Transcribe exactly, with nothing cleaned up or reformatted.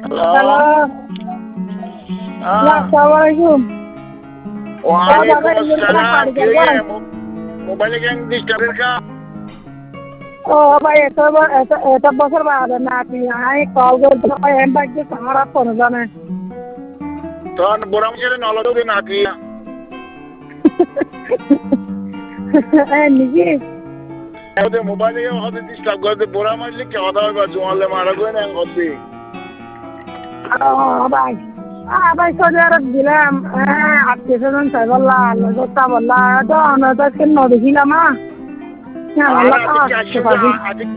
hello আসসালামু আলাইকুম ওয়ালাইকুম আসসালাম কে মোবাইলে কেন ডিস্টার্ব का ও ভাই এত এত এত বছর বাদে নাকি আই কল করতে এম বাকি সারা ফোন জানে তখন বড় মুখে নলদ দে নাকি এ নিজি ওদের মোবাইলে হতে ডিস্টার্ব করে বড় মারলে কি কথা হবে জোয়ালে মারা গো না গদি ও ভাই আ ভাই সৌদি আরব দিলাম হ্যাঁ আত্মীয় স্বজন চাই বললা লোকটা বললা তো অনটা কেন দেখিলাম না হ্যাঁ